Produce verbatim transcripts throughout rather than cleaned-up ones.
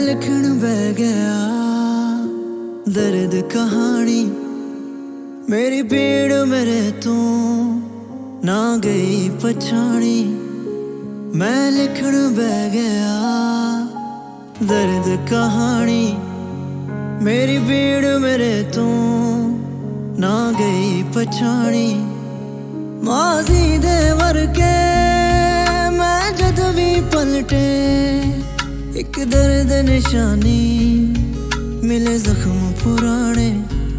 लिखण बह गया दर्द कहानी, मेरी पीड़ मेरे तू ना गई पछाणी। मैं लिखण बह गया दर्द कहानी, मेरी पीड़ मेरे तू ना गई पछाणी। माजी दे वर्के मैं जद भी पलटे, एक दर्द निशानी मिले जख्म पुराने।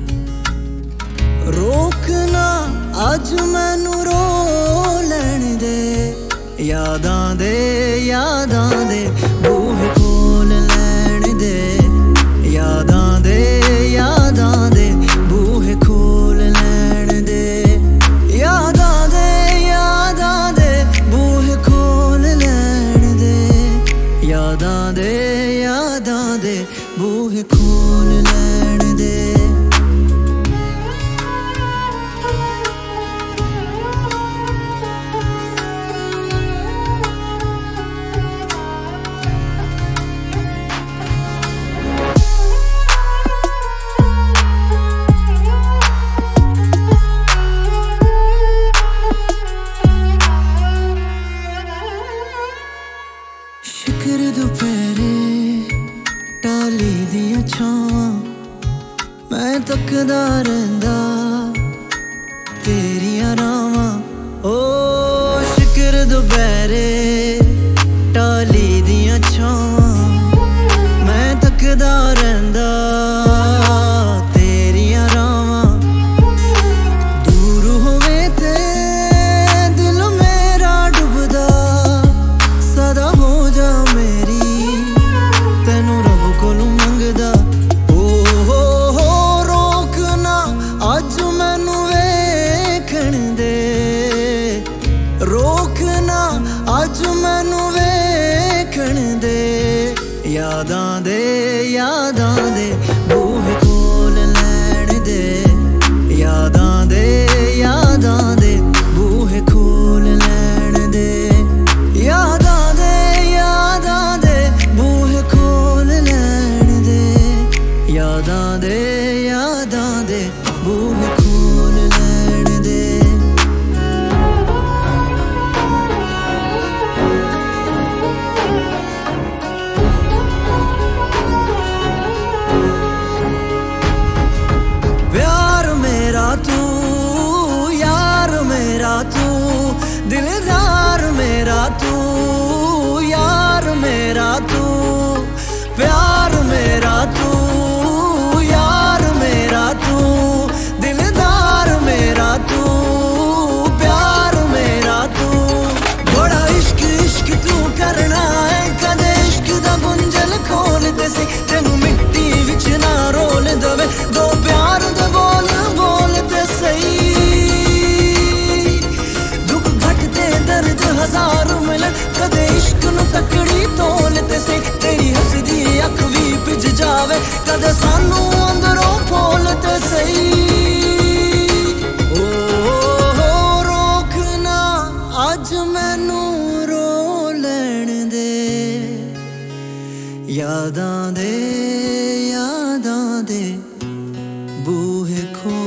रोकना अज मैनू रो लैण दे, यादां दे यादां दे बूहे खोल लैण दे। यादां दे यादां दे बूहे खोल लैण दे। यादां दे यादां दे बूहे खोल लैण दे। यादां दे यादां दे बूहे खोल लैण दे। शिकर दुपहरे टाली दियां छावां, मैं तकदा रहिंदा तेरियां रावां। ओ शिकर दुपहरे टाली दियां छावां, मैं तकदा रहिंदा तेरियां रावां। दूर होवे ते दिल मेरा डुबदा, सदा हो जा मेरी तैनू रब कोलू मंगदा। ओ हो हो रोकना अज मैनू वेखण दे, रोकना अज मैनू वेखण दे। यादां दे यादां दे बूहे खोल लैण दे। यादां दे यादां दे बूहे खोल लैण दे। यादां दे यादां दे बूहे खोल लैण दे। यादां दे यादां दे बूहे खोल लैण दे। प्यार मेरा तू यार मेरा तू, दिलदार मेरा तू यार मेरा तू। प्यार मेरा तू यार मेरा तू, दिलदार मेरा तू प्यार मेरा तू। बड़ा इश्क इश्क तू करना है, कदे इश्क दा गुंजल खोल दे सी, तेनू मिट्टी विच ना रोल दवे। दो प्यार दे बोल बोल ते सही, दुख घटते दर्द हजार मिलन, कदे इश्क नू तकड़ी तोल ते सी। तेरी हसदी अख भी भिज जावे, कदे सानू अंदरों खोल ते सही। ओ हो रोकना अज मैनू रो लैण दे। यादां दे यादां दे बूहे खोल